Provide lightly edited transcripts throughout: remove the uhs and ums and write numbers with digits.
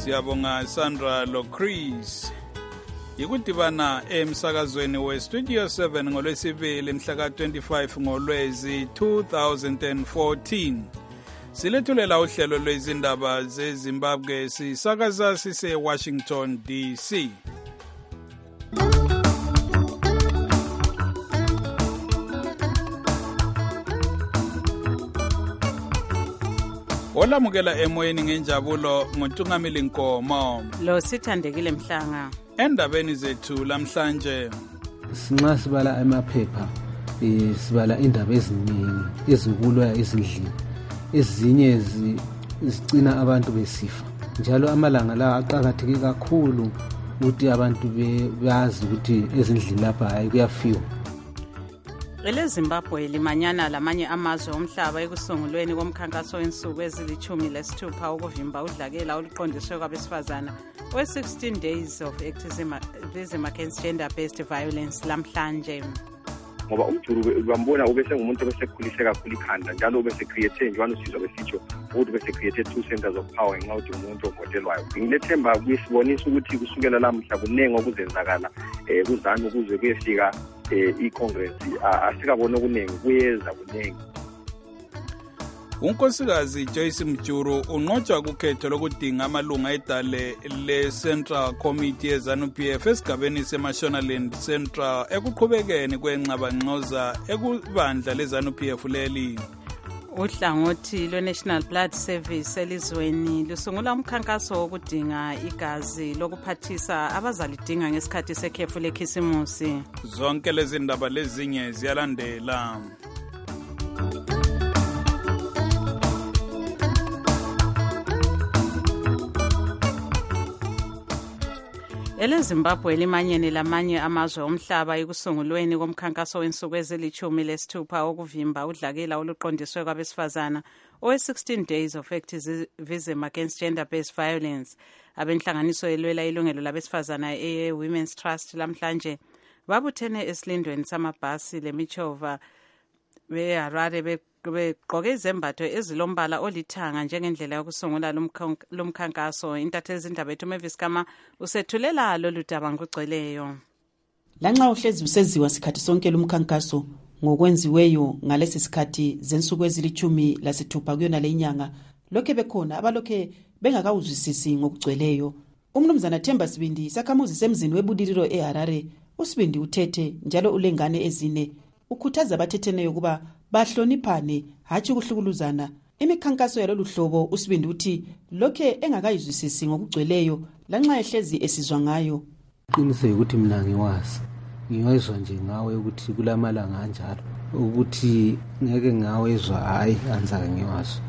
siyabonga Sandra Lochris. Ikudibana emsakazweni we-Studio 7 ngolwesibili mhla ka-25 ngoLwezi 2014. Silethulela uhlelo lwezindaba zeZimbabwe sisakaza sise-Washington DC. Olamukela emoyeni ngenjabulo nguNtungamili Nkomo. Lo sithandekile Mhlanga. Endabeni zethu lamhlanje sinxa sibala emaphepha sibala indaba eziningi ezikulwa ezindlini, ezinye zicina abantu besifa. Njalo amalanga la aqhakatheke kakhulu ukuthi abantu bazi ukuthi ezindlini lapha hayi kuyafiwa. EleZimbabwe limanyana lamanye amazwe omhlaba ekusungulweni komkhankaso wensuku ezili-16 ukuvimba udlakela oluqondiswe kwabesifazana we-16 days of activism against gender-based violence lamhlanje. Ngoba umjulu bambona ubese ngumuntu obesekhulise kakhulu ikhanda, njalo ubese-create njalo usizwa besitsho ukuthi ubese-create 2 centers of power ngenxa ukuthi umuntu ovotelwayo. Ngilethemba kuyisibonisa ukuthi kusukela lamhla kunengi okuzenzakala kuzana ukuze kuyefika i-Congress asikabona okuningi kuyeza kuningi. uNkosikazi Joyce Mjuru unqotshwa kukhetho lokudinga amalunga edale le-Central Committee ye-ZANU-PF esigabeni seMashonaland Central ekuqhubekeni kwenqabangqoza ekubandla le-ZANU-PF leli. Uhlangothi lwe-National Blood Service elizweni lusungula umkhankaso wokudinga igazi lokuphathisa abazalidinga ngesikhathi sekhefu lekhisimusi. Zonke lezi ndaba lezinye ziyalandela. EleZimbabwe limanyene lamanye amazwe omhlaba ekusungulweni komkhankaso wensuku ezili-16 ukuvimba udlakela oluqondiswe kwabesifazana owe-16 days of activism against gender-based violence. Abenhlanganiso elwela ilungelo labesifazana e-Women's Trust lamhlanje babuthene esilindweni samabhasi lemichova beHarare begqoke izembatho ezilombala olithanga njengendlela yokusungula lumkhankaso. Intatheli zindaba ethu Mavis Kama usethulela lolu daba ngokugcweleyo. Lanxa uhlezi useziwa sikhathi sonke lumkhankaso ngokwenziweyo ngalesi sikhathi zensuku ezili-16 kuyona le inyanga, lokhe bekhona abalokhe bengakawuzwisisi ngokugcweleyo. Umnumzana Themba Sibindi isakhamuzi semzini webudiliro eHarare, uSibindi uthethe njalo ulengane ezine, ukhuthaza abathetheneyo kuba bahloniphane hatshi ukuhlukuluzana. Imikhankaso yalolu hlobo uSibindi uthi lokhe engakayizwisisi ngokugcweleyo lanxa ehlezi esizwa ngayo. Qiniseke ukuthi mina ngiwezwa nje ngawe ukuthi kulamalanga kanjalo ukuthi ngeke ngawezwa hayi anzaka ngiwazi.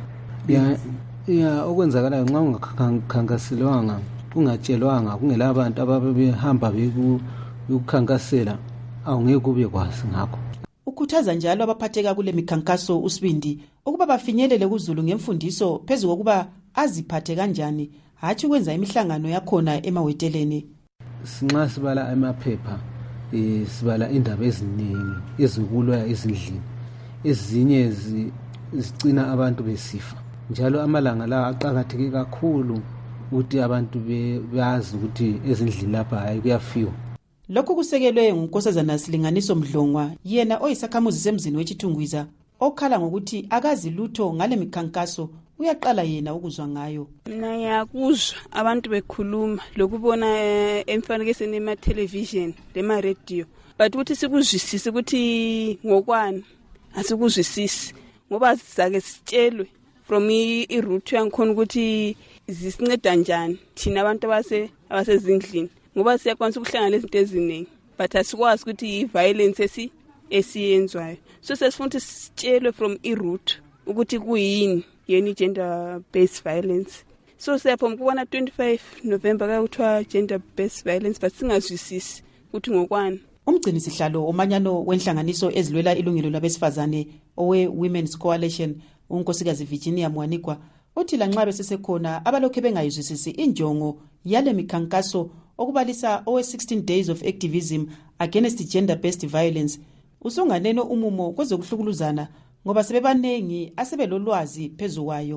Okwenzakalayo nxa ungakhankaselwanga, ungatshelwanga, kungela abantu ababehamba bekukhankasela, awungeke kube kwazi ngakho. Ukhuthaza njalo abaphatheka kule mikhankaso uSibindi ukuba bafinyelele kuZulu ngemfundiso phezu kokuba aziphathe kanjani hatshi ukwenza imihlangano yakhona emaweteleni. Sinxa sibala emaphepha sibala indaba eziningi ezikulwa ezindlini, ezinye zicina abantu besifa. Njalo amalanga la aqhakatheke kakhulu ukuthi abantu bazi ukuthi ezindlini lapha hayi kuyafiwa. Lokhu kusekelwe nguNkosazana Silinganiso Mdlongwa, yena oyisakhamuzi semzini weChithungwiza, okhala ngokuthi akazi lutho ngale mikhankaso, uyaqala yena ukuzwa ngayo. Mina ngiyakuzwa abantu bekhuluma lokubona emfanekisweni ema-television lema-radio, but ukuthi sikuzwisise ukuthi ngokwani asikuzwisisi ngoba sizake sitshelwe from i-route yangikhona ukuthi zisinceda njani thina abantu abasezindlini, ngoba siyakwanisa ukuhlangana lezinto eziningi but asikwazi ukuthi i-violence esiyenzwayo. So sesifuna ukuthi sitshelwe from i-root ukuthi kuyini yeni gender-based violence. So siyaphuma kubona 25 November kuthiwa gender-based violence but singazwisisi ukuthi ngokwani. Umgcini sihlalo omanyano wenhlanganiso ezilwela ilungelo labesifazane owe-Women's Coalition, uNkosikazi Virginia Mwanikwa, uthi lanxa besesekhona abalokhe bengayizwisisi injongo yale mikhankaso okubalisa owe-16 days of activism against gender-based violence, usunganeno umumo kwezokuhlukuluzana ngoba sebebanengi asebelolwazi phezu kwayo.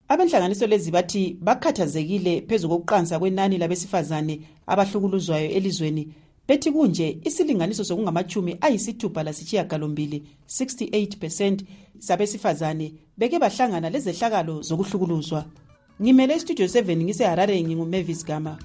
Abenhlanganiso lezi bathi bakhathazekile phezu kokuqansa kwenani labesifazane abahlukuluzwayo elizweni, bethi kunje isilinganiso sokungamachumi 68% sabesifazane beke bahlangana lezehlakalo zokuhlukuluzwa. Ngimele Studio 7 ngiseHarare, nginguMavis Gama.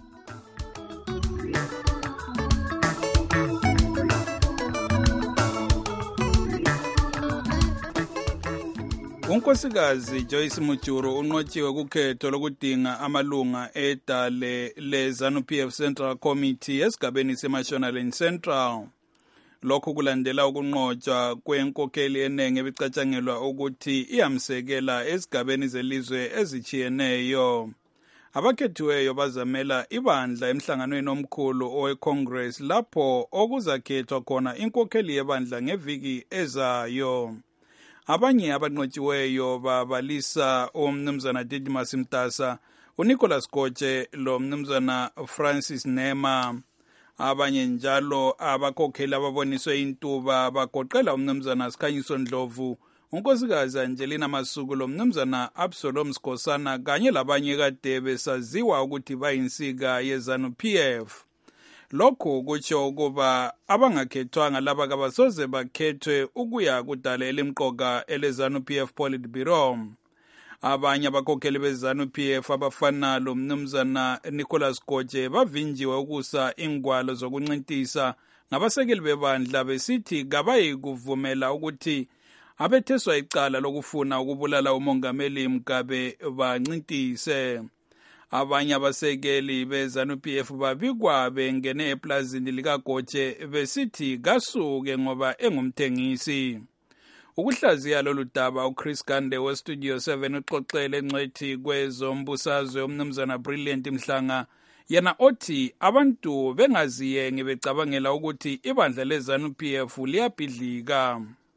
Unkosikazi Joyce Mujuru unqotshiwe kukhetho lokudinga amalunga edale le-ZANU-PF Central Committee esigabeni seMashonaland Central. Lokhu kulandela ukunqotshwa kwenkokheli enenge ebicatshangelwa ukuthi iyamsekela esigabeni zelizwe ezichiyeneyo. Abakhethiweyo bazamela ibandla emhlanganweni omkhulu owe-Congress lapho okuzakhethwa khona inkokheli yebandla ngeviki ezayo. Abanye abanqotshiweyo babalisa umnumzana Didimas Mtasa, uNicholas Goche lo mnumzana Francis Nema. Abanye njalo abakhokheli ababoniswe intuba bagoqela umnumzana Sikhanyiso Ndlovu, unkosikazi Angelina Masuku, lo mnumzana Absalom Skosana kanye labanye kade besaziwa ukuthi bayinsika ye-ZANU-PF. Lokhu kutsho ukuba abangakhethwanga laba kabasoze bakhethwe ukuya kudala elimqoka ele-ZANU-PF Politburo. Abanye abakhokheli be-ZANU-PF abafana lo mnumzana Nicholas Goche bavinjiwe ukusa ingwalo zokuncintisa ngabasekeli bebandla besithi kabayi kuvumela ukuthi abetheswa icala lokufuna ukubulala umongameli Mugabe bancintise. Abanye abasekeli be-ZANU-PF babikwa bengene eplazini likaGoche besithi kasuke ngoba engumthengisi. Ukuhlaziya lolu daba uChris Gande weStudio 7 uxoxele engcwethi kwezombusazwe umnumzana Brilliant Mhlanga, yena othi abantu bengaziyenge becabangela ukuthi ibandla le-ZANU-PF liyabhidlika.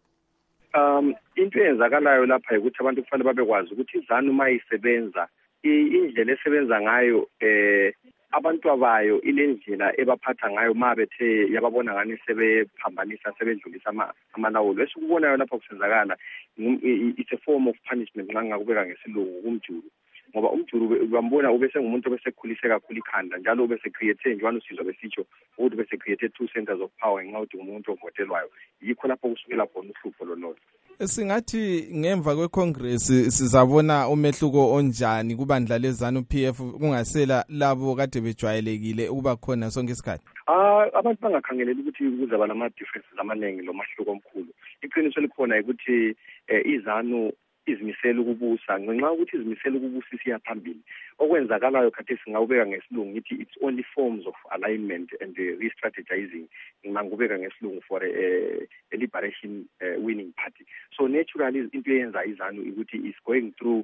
Into eyenzakalayo lapha ukuthi abantu kufanele babekwazi ukuthi iZANU mayisebenza indlela esebenza ngayo abantu abayo ilendlela ebaphatha ngayo mabethe yababona ngani sebephambanisa sebedlulisa amalawulo. Esikubonayo lapha kusenzakala it's a form of punishment nxa ngakubeka ngesilungu kumjulu, ngoba umjulu bambona ubese ngumuntu obesekhulise kakhulu ikhanda njalo ubesecreate njalo usizwa besitsho ukuthi ubesecreate 2 centers of power nxa uthi umuntu ovotelwayo. Yikho lapho kusukela khona uhlupho lololo. Singathi ngemva kweCongress sizabona umehluko onjani kubandla le-ZANU-PF kungasela labo kade bejwayelekile ukuba khona sonke isikhathi? Abantu bangakhangeleli ukuthi kuzaba nama-differences amaningi lomahluko omkhulu. Iqiniso likhona ukuthi iZANU izimisela ukubusa ngenxa ukuthi izimisela ukubusa isiya phambili. Okwenzakalayo khathesi ngawubeka ngesilungu ngithi it's only forms of alignment and re-strategizing ngangubeka ngesilungu for a liberation winning party. So naturally into eyenza iZANU ukuthi is going through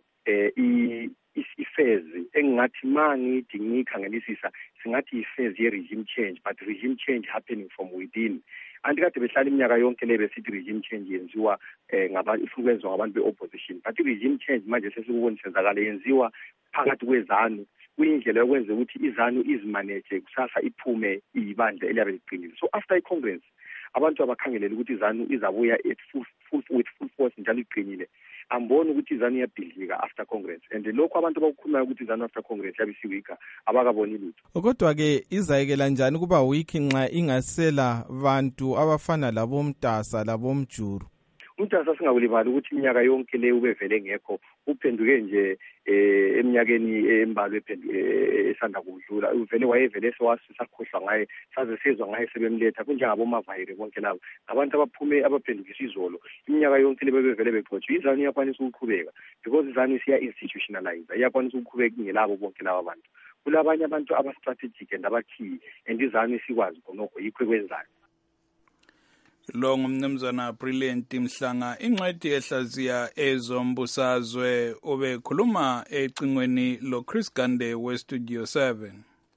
ifezi engathi mangithi ngikhangelisisa singathi ifezi ye-regime change, but regime change happening from within. Andikade behlala iminyaka yonke le besithi regime change yenziwa iflukwenzwa ngabantu be-opposition, but i-regime change manje sesikubona senzakala yenziwa phakathi kweZANU. Kuyindlela yokwenza ukuthi iZANU izimanage kusasa iphume ibandla eliyabe liqinile. So after i-Congress abantu abakhangelela ukuthi iZANU izabuya with full force njalo iqinile. Ambona ukuthi iZANU iyabhidlika after Congress, and lokho abantu abakukhulumayo ukuthi iZANU after Congress yabisiwika abakaboni lutho. Kodwa ke izayekela njani kuba weak nxa ingasela bantu abafana labomtasa labomjuru? Umtasa singawulibali ukuthi iminyaka yonke le ubevele ngekho, uphenduke nje eminyakeni embalwa esanda kudlula. Uvele wayevele sewasisakhohlwa ngaye, saze sizwa ngaye sebemletha kunjengabo Mavayire bonke labo. Abantu abaphume abaphendukisa izolo iminyaka yonke le bevele begcotshwe. iZANU iyakwanisa ukuqhubeka because iZANU siya institutionalize, iyakwanisa ukuqhubeka ngelabo bonke labo abantu. Kulabanye abantu aba-strategic and abakey, and iZANU sikwazi khonokho yikho ekwenzayo. Lo ngumnumzana Brilliant Mhlanga, ingcwethi ehlaziya ezombusazwe, obekhuluma ecingweni lo Chris Gande weStudio 7.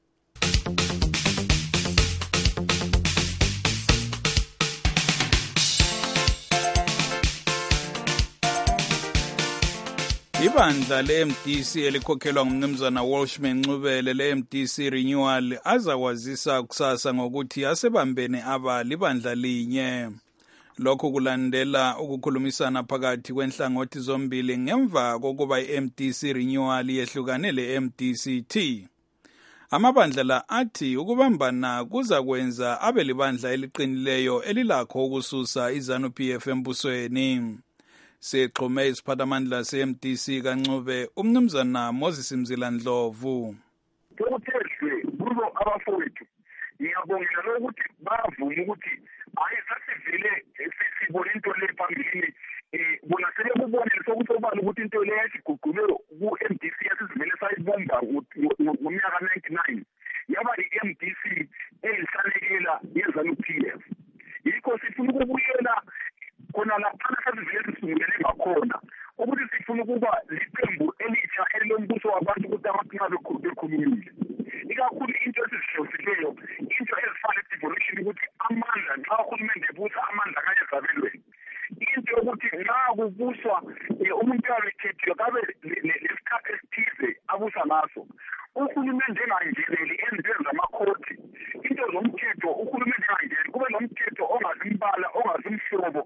Ibandla le-MDC elikhokhelwa ngumnumzana Walshman Ncubele le-MDC Renewal azakwazisa kusasa ngokuthi asebambene libandla linye. Lokho kulandela ukukhulumisana phakathi kwenhlangothi zombili ngemva kokuba i-MDC renewal yehlukane le-MDC-T. Amabandla la athi ukubambana kuza kwenza abe libandla eliqinileyo elilakho ukususa iZANU-PF embusweni. Sexhume isiphathamandla se-MDC kaNcube umnumzana Moses Mzila Ndlovu. Kuthethwe kuzo abafowethu ngiyabongela lokuthi bavuma ukuthi hayi sasivile sibone into le phambili bona sele kubonile sokusobala ukuthi into le yasiguqule ku-MDC yasivele sayibomba ngomnyaka 99 yaba i-MDC eyinhlalekela yeZANU-PF. Yikho sifuna ukubuyela khona lapha sasivele sisungulele ngakhona ukuthi sifuna ukuba liqembu elitsha elombuso wabantu ukuthi abantu bekhulumile. Ikakhulu into esizihlozileyo into ezifana devolution ukuthi amandla nxa uhulumende ebusa amandla kayezabelweni. Into yokuthi nxa kubuswa umuntu yakhethiwe kabe lesikhathi esithize abusa ngaso. Uhulumende engangeneli ezintweni zamakhoti into zomthetho uhulumende engangeneli kube nomthetho ongazi imbala ongazi umhlobo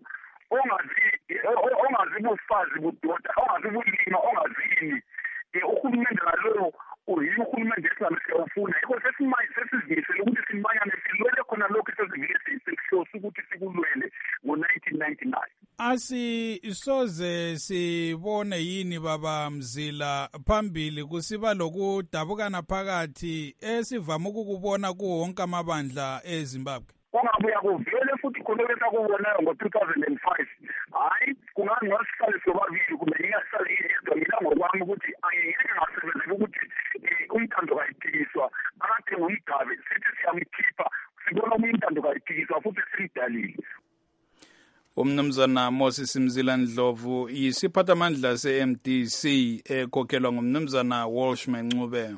ongazi bufazi budoda ongazi bulima ongazini uhulumende ngalowo uyini uhulumende esingafuna yikho sesizimisele ukuthi simanyane silwele khona lokho sesivile sikuhlosa ukuthi sikulwele ngo-1999. Asisoze sibone yini baba Mzila phambili kusiba lokudabukana phakathi esivama ukukubona kuwo wonke amabandla eZimbabwe? Ongabuya kuvele futhi khona besakubona ngo-2005 hayi kungangasihlale sobabili kumbe ngingahlale yedwa mina ngokwami ukuthi angeke ngasebenzela ukuthi umntando kayiphikiswa akathenga umgabe sithi siyamkhipha sibona umntando kayiphikiswa futhi simdalile. Umnumzana Moses Mzila Ndlovu yisiphathamandla se-MDC ekhokhelwa ngumnumzana Walsh Ncube.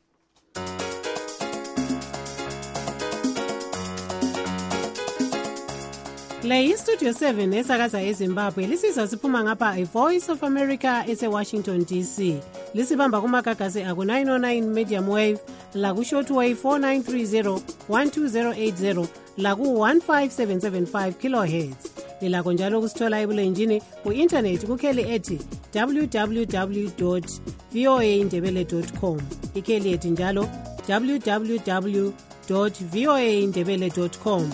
Le iStudio 7 esakaza eZimbabwe lisizwa siphuma ngapha iVoice of America ese-Washington DC. Lisibamba kumagagasi aku-909 medium wave, laku-shortwave 4930 12080, laku-15775 kilohertz. Lilakho njalo kusithola ebulenjini ku-internet kukheli ethi www.voaindebele.com. Ikheli ethi njalo www.voaindebele.com.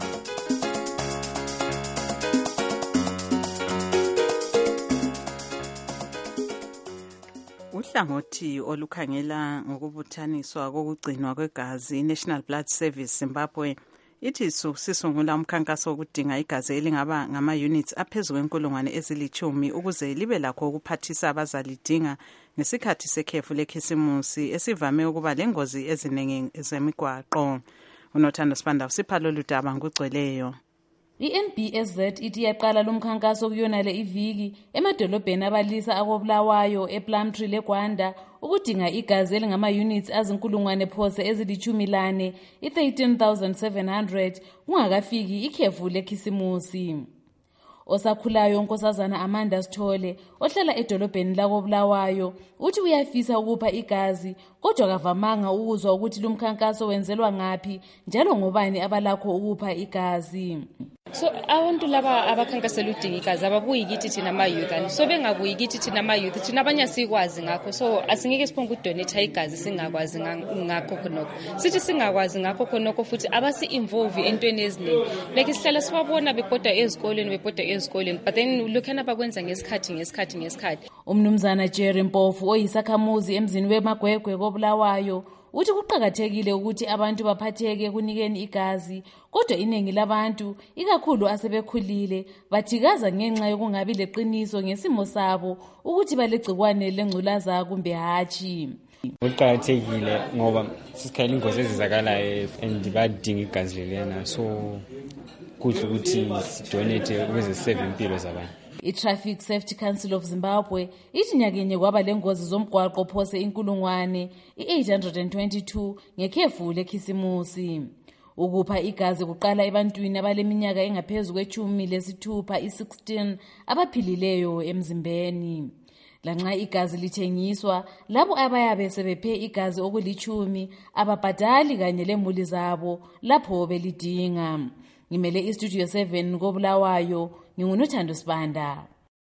Uhlangothi olukhangela ngokubuthaniswa kokugcinwa kwegazi National Blood Service Zimbabwe ithi sisungula umkhankaso wokudinga igazi elingaba ngama-units aphezulu kwenkulungwane ezilithumi ukuze libe lakho ukuphathisa abazalidinga ngesikhathi sekhefu lekhisimusi esivame ukuba lengozi eziningi zemigwaqo. Unothando Sibanda usipha lolu daba ngokugcweleyo. I-NBSZ ithi yaqala lumkhankaso kuyonale iviki emadolobheni abalisa akobulawayo ePlumtree leGwanda ukudinga igazi elingama-units azinkulungwane phose ezili-14 i-13,700 kungakafiki ikhefu lekhisimusi. Osakhulayo unkosazana Amanda Sithole ohlala edolobheni lakobulawayo uthi uyafisa ukupha igazi kodwa kavamanga ukuzwa ukuthi lumkhankaso wenzelwa ngaphi njalo ngobani abalakho ukupha igazi. So abantu laba abakhankasela udinga igazi ababuyi kithi thina ama-youth so bengabuyi kithi thina ama-youth thina abanye asikwazi ngakho so asingeke siphonge ukudonetha igazi singakwazi ngakho khonokho sithi singakwazi ngakho khonokho futhi abasi-involve entweni eziningi like sihlala sibabona bebhoda ezikoleni but then lokhana bakwenza ngesikhathi. Umnumzana Jerry Mpofu oyisakhamuzi emzini weMagwegwe kobulawayo uthi kuqakathekile ukuthi abantu baphatheke kunikeni igazi kodwa iningi labantu ikakhulu asebekhulile bathikaza ngenxa yokungabi leqiniso ngesimo sabo ukuthi balegcikwane lengculaza kumbe hatshi. Kuqakathekile ngoba sisikhalela ingozi ezizakalayo and badinga igazi lelena so kuhle ukuthi sidonate ukuze save impilo zabantu. I-Traffic Safety Council of Zimbabwe ithi nyakenye kwaba lengozi zomgwaqo phose inkulungwane i-822 ngekhefu lekhisimusi. Ukupha igazi kuqala ebantwini abaleminyaka engaphezu kwe-16 i-16 abaphilileyo emzimbeni. Lanxa igazi lithengiswa labo abayabe sebephe igazi okuli-10 ababhadali kanye lemuli zabo lapho belidinga. ngimele istudio 7 koBulawayo ngingunothando Sibanda.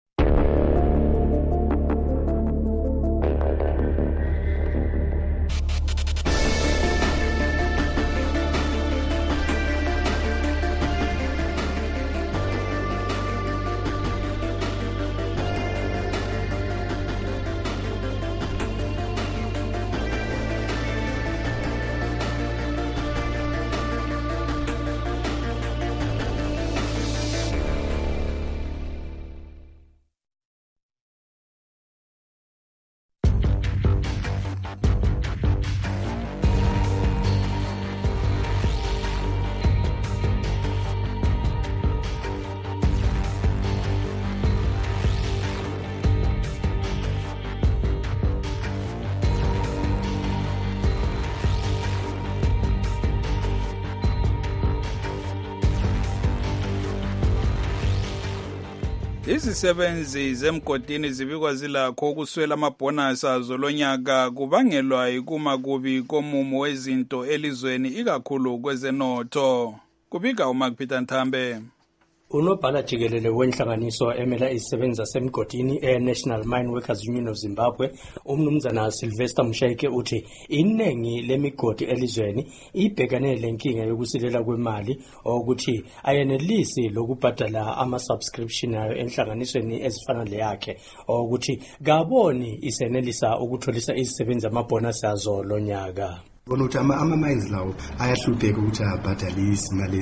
Izisebenzi zemgodini zibikwa zilakho ukuswela amabhonasi azo lonyaka kubangelwa yikumakubi komumo wezinto elizweni ikakhulu kwezenotho. Kubika uMark Peter Nthambe. Unobhala jikelele wenhlanganiso emela izisebenzi zasemgodini National Mine Workers Union of Zimbabwe umnumzana Sylvester Msheke uthi inengi lemigodi elizweni ibhekane lenkinga yokusilela kwemali ukuthi ayenelisi lokubhadala ama-subscription ayo enhlanganisweni ezifana leyakhe ukuthi kaboni isenelisa ukutholisa izisebenzi amabhonasi azo lonyaka. Ukuthi ama-mines lawo ayahlupheka ukuthi abhadale izimali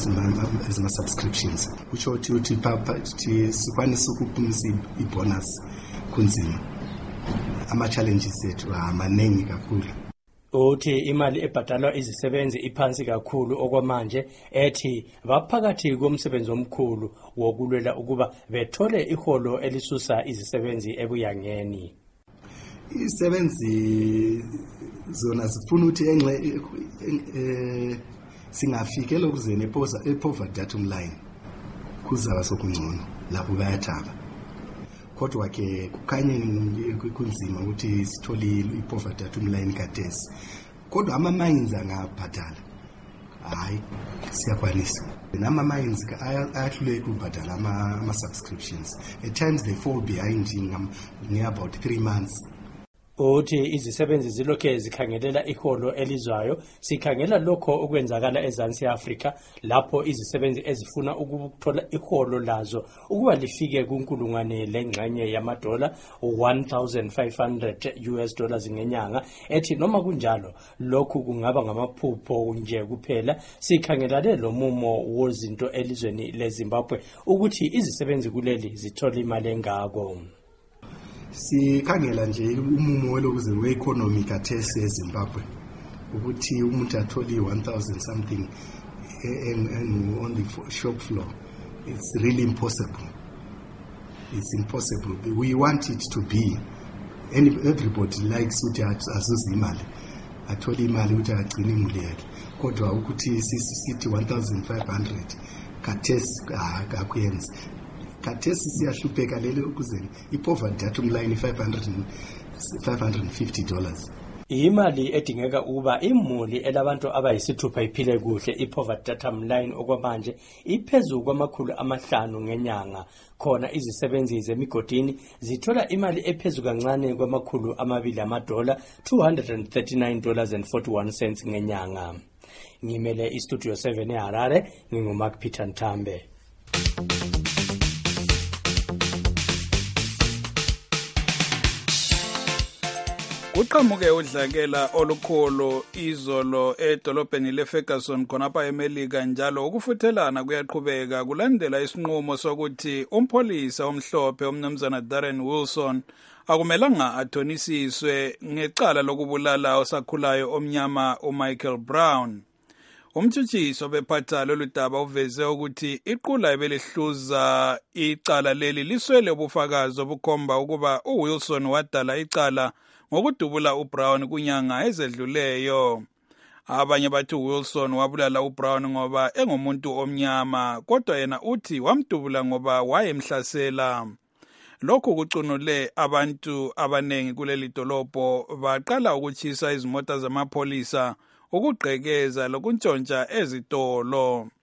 ezima-subscriptions kusho ukuthi sikwanisa ukuphumisa ibonus kunzima. Ama-challenges ethu amaningi kakhulu. Uthi imali ebhadalwa izisebenzi iphansi kakhulu okwamanje ethi baphakathi komsebenzi omkhulu wokulwela ukuba bethole iholo elisusa izisebenzi ebuyangeni. Izisebenzi zona zifuna ukuthi singafikela ukuzeni epoverty datum line kuzaba sokungcono lapho bayathaba. Kodwa ke kukhanye kunzima ukuthi sithole ipoverty datum line kadesi. Kodwa ama-mines angabhadala. Hayi siyakwanisa. Nama-mines ayahluleka ukubhadala ama-subscriptions. At times they fall behind near about 3 months. Uthi izisebenzi zilokhe zikhangelela iholo elizwayo sikhangela lokho okwenzakala eZansi Africa lapho izisebenzi ezifuna ukuthola iholo lazo ukuba lifike kunkulungwane lengxenye yamadola $1,500 ngenyanga ethi noma kunjalo lokhu kungaba ngamaphupho nje kuphela sikhangelane lo mumo wozinto elizweni leZimbabwe ukuthi izisebenzi kuleli zithola imali engako. Sikhangela nje umumo welokuze we-economy kathesi eZimbabwe ukuthi umuntu atholi 1,000 something on the shop floor. It's really impossible. It's impossible. We want it to be. Everybody likes ukuthi azuze imali. Atholi imali ukuthi agcine imuli yakhe. Kodwa ukuthi sithi 1,500 kathesi akuyenzi. Kathesi siyahlupheka lele ukuzeni ipoverty datum line $550. Imali edingeka ukuba imuli elabantu abayisithupha iphile kuhle ipoverty datum line okwamanje iphezulu kwama500 ngenyanga. Khona izisebenzi zemigodini zithola imali ephezulu kancane kwama$200 $239.41 ngenyanga. Ngimele istudio 7 eHarare nginguMark Peter Nthambe. Uqhamuke udlakela olukhulu izolo edolobheni leFerguson khonapha eMelika njalo ukufuthelana kuyaqhubeka kulandela isinqumo sokuthi umpholisa omhlophe umnumzana Darren Wilson akumelanga athonisiswe ngecala lokubulala osakhulayo omnyama uMichael Brown. Umtshutshisi bephatha lolu daba uveze ukuthi iqula ebelihluza icala leli liswele ubufakazi obukhomba ukuba uWilson wadala icala ngokudubula uBrown kunyanga ezedluleyo. Abanye bathi uWilson wabulala uBrown ngoba engumuntu omnyama kodwa yena uthi wamdubula ngoba wayemhlasela. Lokhu kucunule abantu abanengi kuleli dolobho baqala ukuchisa izimota zamapholisa ukugqekeza lokuntshontsha ezitolo.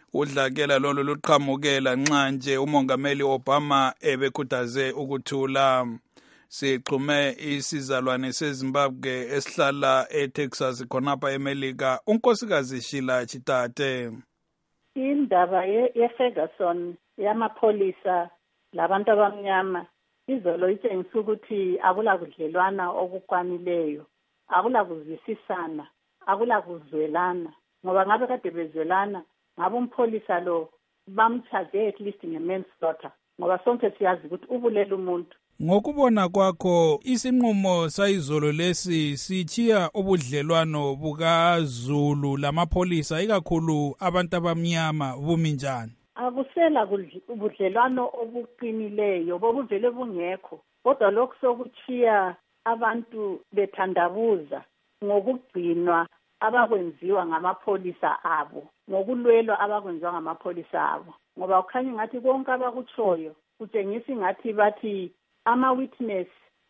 Udlakela lolu luqhamukela nxa nje umongameli Obama ebekhuthaze ukuthula. Sixhume isizalwane seZimbabwe esihlala eTexas khonapha eMelika, unkosikazi Sheila Chitate. Indaba yeFerguson yamapholisa labantu abamnyama izolo itshengisa ukuthi akula kudlelwana okukwanileyo, akula kuzwisisana, akula kuzwelana, ngoba ngabe kade bezwelana ngabe umpholisa lo bamchaze at least nge-manslaughter, ngoba sonke siyazi ukuthi ubulela umuntu. Ngokubona kwakho isinqumo sayizolo lesi sichiya ubudlelwano bukaZulu lamapholisa ikakhulu abantu abamnyama bumi njani? Akusela ubudlelwano obuqinileyo bobuvele bungekho, kodwa lokho sokuchiya abantu bethandabuza ngokugcinwa abakwenziwa ngamapholisa abo, ngokulwelwa abakwenziwa ngamapholisa abo, ngoba ukhanya ngathi konke abakutshoyo kutshengisa ngathi bathi ama-witness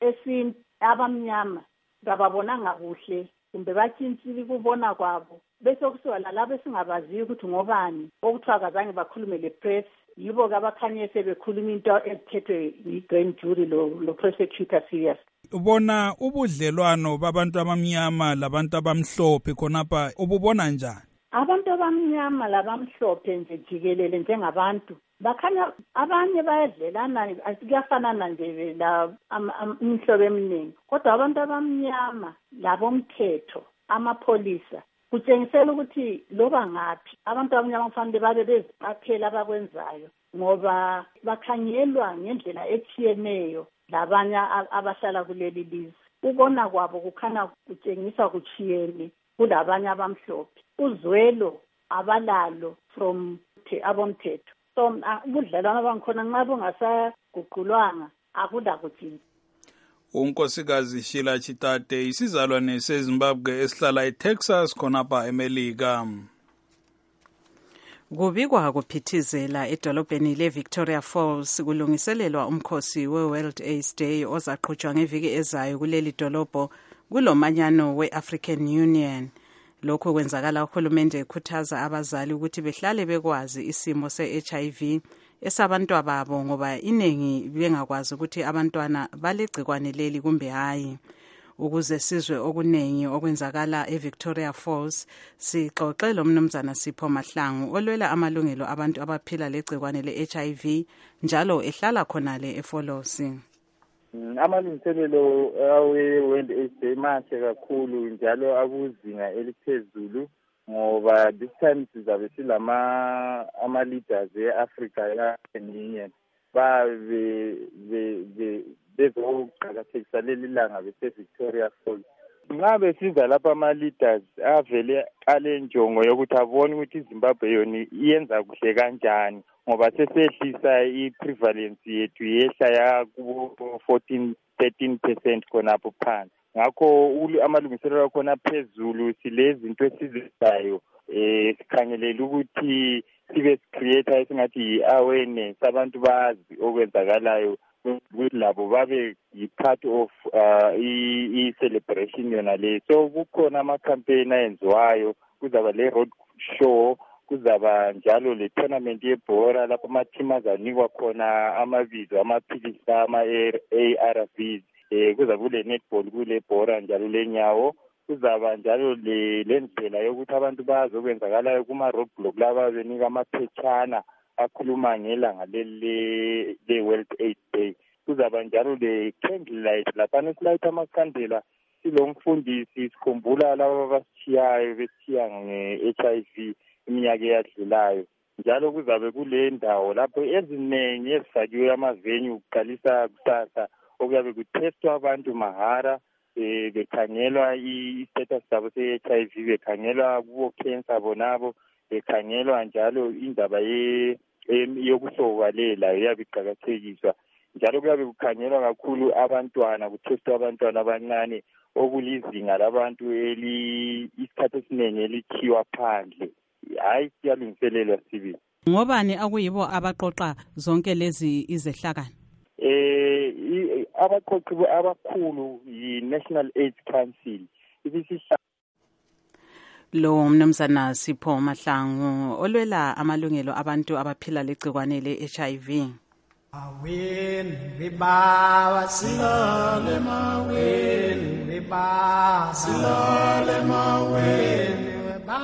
abamnyama ngababonanga kuhle kumbe batshintshile kubona kwabo, bese kusiwa lalabo esingabaziyo ukuthi ngobani okuthiwa kazange bakhulume le-press, yibo-ke abakhanye sebekhuluma into ethethwe yi-grand jury lo prosecutor serious. Ubona ubudlelwano babantu abamnyama labantu abamhlophe khonapha ububona njani? Abantu abamnyama labamhlophe nje jikelele njengabantu bakhanya abanye bayadlelana, kuyafanana nje la imihlobo eminingi, kodwa abantu abamnyama labomthetho amapholisa kutshengisela ukuthi loba ngaphi abantu abamnyama kufanele babe beziqaphela abakwenzayo, ngoba bakhangelwa ngendlela etshiyeneyo labanye abahlala kuleli lizwe. Ubona kwabo kukhanya kutshengisa kuchiyene kulabanye abamhlophe, uzwelo abalalo from abomthetho. So ubudlelwano bangikhona nxa bungasaguqulwanga akula kuthini. Unkosikazi Sheila Chitate isizalwane seZimbabwe esihlala eTexas khonapha eMelika. Kubikwa kuphithizela edolobheni leVictoria Falls kulungiselelwa umkhosi we-World AIDS Day ozaqhutshwa ngeviki ezayo kuleli dolobho kulomanyano we-African Union. Lokho kwenzakala uhulumende ekhuthaza abazali ukuthi behlale bekwazi isimo se-HIV esabantwana babo, ngoba iningi bengakwazi ukuthi abantwana balegcikwane leli kumbe hayi. Ukuze sizwe okuningi okwenzakala eVictoria Falls, sixoxe lomnumzana Sipho Mahlangu olwela amalungelo abantu abaphila legcikwane le-HIV njalo ehlala khonale eFolosi. Amalungiselelo awe-World AIDS Day mahle kakhulu njalo akuzinga eliphezulu, ngoba this time sizabe ama-leaders e-Africa ya-Union bezoqakathekisa leli langa bese-Victoria Falls. Nxa besiza lapha ama-leaders avele alenjongo yokuthi abone ukuthi iZimbabwe yona iyenza kuhle kanjani, ngoba sesehlisa i-prevalence yethu yehla yakubo-13% khonapho phansi. Ngakho amalungiselelo akhona phezulu, silezinto esizenzayo sikhangelele ukuthi sibe sicreator esingathi yi-awareness, abantu bazi okwenzakalayo ukuthi labo babe yi-part of i-celebration yona le. So kukhona ama-campaign ayenziwayo, kuzaba le-road show, kuzaba njalo le-tournament yebhora lapho ama-team azanikwa khona amabizo amaphilisi ama-ARVs, kuzaba kule-netball kule bhora njalo lenyawo, kuzaba njalo lendlela yokuthi abantu bazokwenzakalayo kuma-roadblock laba benika amaphetshana akhuluma ngelanga le-World AIDS Day. Kuzaba njalo le-candlelight laphana silayitha amakhandela silomfundisi sikhumbula laba abasithiyayo besithiya nge-HIV iminyaka eyadlulayo. Njalo kuzabe kule ndawo lapho eziningi ezifakiwe amavenue kuqalisa kusasa okuyabe kuthestwa abantu mahara, bekhangelwa i-status sabo se-HIV, bekhangelwa kubo cancer bonabo, bekhangelwa njalo indaba yokusokalela iyabe iqakathekiswa. Njalo kuyabe kukhangelwa kakhulu abantwana, kuthestwa abantwana abancane okulizinga labantu isikhathi esiningi elithiwa phandle. Hayi, siyalungiselelwa sibili. Ngobani akuyibo abaqoqa zonke lezi izehlakalo? Abaqoqi abakhulu yi-National AIDS Council. Lo mnumzana Sipho Mahlangu olwela amalungelo abantu abaphila legcikwane le-HIV. Awin riba silale mawin riba silale mawin riba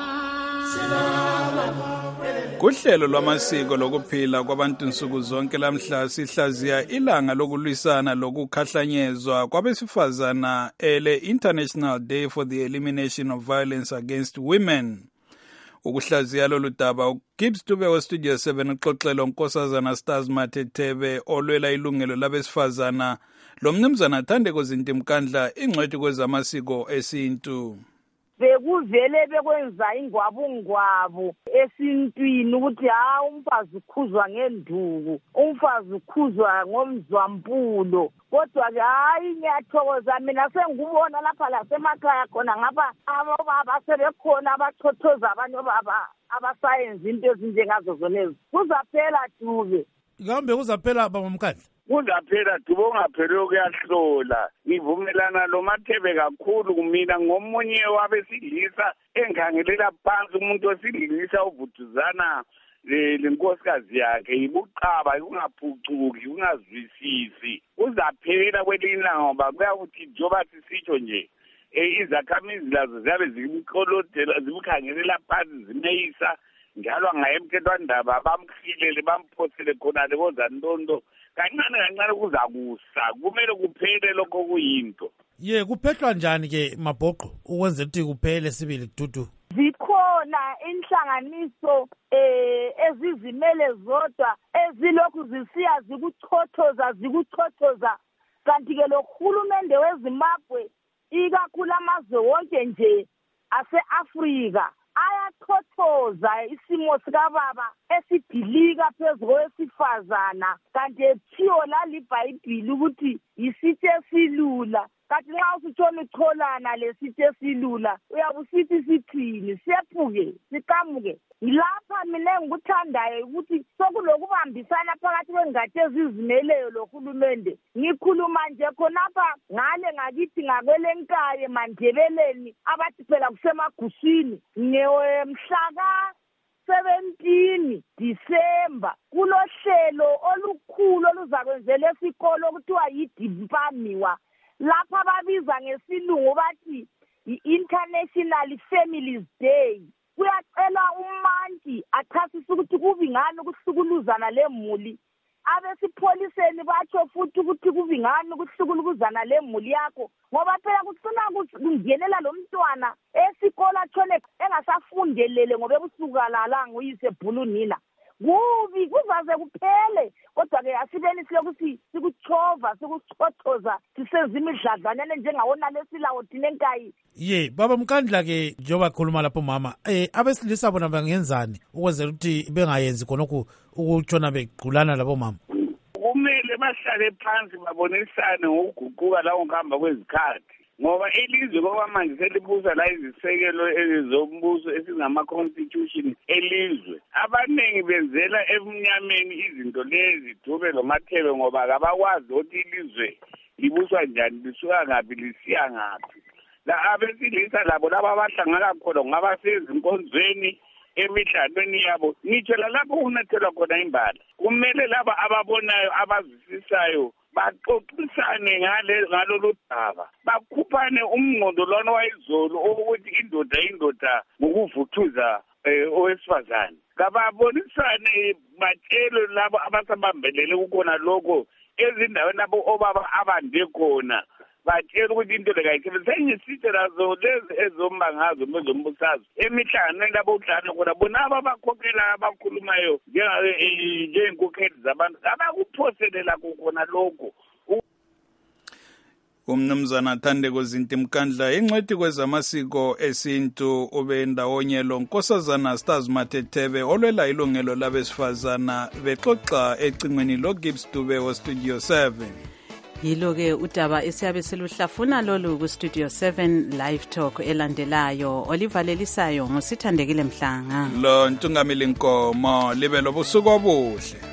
silale mawin. Kuhlelo lwamasiko lokuphila kwabantu nsuku zonke lamhla sihlaziya ilanga lokulwisana lokukhahlanyezwa kwabesifazana ele-International Day for the Elimination of Violence Against Women. Ukuhlaziya lolu daba uGibbs Dube weStudio 7 uxoxela unkosazana Stars Matethebe olwela ilungelo labesifazana lo mnumzana Thandeko Zintimkandla ingcwethi kwezamasiko esintu. Bekuvele bekwenza ingwabungwabu esintwini ukuthi umfazi ukhuzwa ngenduku, umfazi ukhuzwa ngomzwampulo. Kodwa ke ngiyathokoza mina sengubona lapha lasemakhaya khona ngapha abobaba sebekhona abachothoza abanye obaba abasayenza into ezinjengazo zonezi. Kuzaphela Dube. Kambe kuzaphela baba Mkandla? Kuzaphela Dube, ongapheli ukuyahlola. Ngivumelana lo Mathebe kakhulu kumina ngomunye wabesilisa engikhangelela phansi umuntu wesilisa ovutuzana lenkosikazi yakhe ibuqaba kungaphucuki kungazwisisi. Kuzaphela kwelinye ngoba kuyakuthi njoba sisitsho nje izakhamizi lazo ziyabe zimkolodela zimkhangelela phansi zimeyisa njalo angayemkelwandaba bamkhilele bamphosele khona lekozantondo kancane kuzakusa kumele kuphele lokho kuyinto. Kuphehlwa njani ke Mabhoqo ukwenza ukuthi kuphele sibili Dudu? Zikhona inhlanganiso ezizimele zodwa ezilokhu zisiya zikuchothoza kanti ke lo hulumende weZimbabwe ikakhulu amazwe wonke nje ase-Afrika ayachothoza isimo sikababa esidilika phezu kowesifazana kanti ethiyo lalibhayibhili ukuthi yisithi esilula. Kanti nxa usitshona ucholana lesithi esilula uyabe usithi sithini sephuke siqamuke. Lapha mina engikuthandayo ukuthi sokulokubambisana phakathi kwengadi ezizimeleyolohulumende. Ngikhuluma nje khonapha ngale ngakithi ngakweleNkaye Mandebeleni abathi phela kusemaguswini ngemhla 17 Disemba kulohlelo olukhulu oluzakwenzela esikolo okuthiwa yiDimpamiwa. Lapha babiza ngesilungu bathi i-International Families Day. Kuyacela uManti achasisa ukuthi kubingani ukuhlukuluzana lemuli. Abesipholiseni batsho futhi ukuthi kubingani ukuhlukuluzana lemuli yakho ngoba phela kucina kungenela lo mntwana esikole atshone engasafundelele ngoba ebusukalala nguyise bhulunina. Kubi kuzaze kuphele kodwa ke asibeni silokuthi sikuchova sikuchothoza sisezimidladlanyane njengawona lesilawo thina eNkayi. Baba Mkandla ke njoba khuluma lapho mama abesilisa bona bangenzani ukwenzela ukuthi bengayenzi khonokho ukutshona begqulana labo mama? Kumele bahlale phansi babonisane ngokuguquka lawo ngihamba kwezikhathi ngoba ilizwe kwamanje selibusa la izisekelo ezombuso esingama-constitution elizwe. Abaningi benzela emnyameni izinto lezi Dube lo Mathebe ngoba kabakwazi ukuthi ilizwe libuswa njani lisuka ngaphi lisiya ngaphi. La abesilisa labo laba abahlangana khona ngaba sezinkonzweni emidlalweni yabo ngitsho lapho kunethelwa khona imbala. Kumele laba ababonayo abazisisayo baxoxisane ngalolu daba bakhuphane umnqondo lona wayizolo ukuthi indoda ngokuvuthuza owesifazane. Kababonisane batshelo labo abasabambelele kukhona lokho ezindaweni lapho obaba abande khona batshela ukuthi into lekayikhe sengisitshe lazo lezi ezombangazo mezombusazwe emihlanganweni lapho udlana khona bona abakhokhela abakhulumayo njengenkokheli zabantu abakuphoselela khona lokho. Umnumzana Thandeko Zintimkandla ingcwethi kwezamasiko esintu ube ndawonye lo nkosazana Stars Matethebe olwela ilungelo labesifazana bexoxa ecingweni loGibbs Dube weStudio 7. Yilo-ke udaba esiyabe siluhlafuna lolu kuStudio 7 Live Talk elandelayo olivalelisayo ngusithandekile Mhlanga lo Ntungamili Nkomo libe lobusuku obuhle.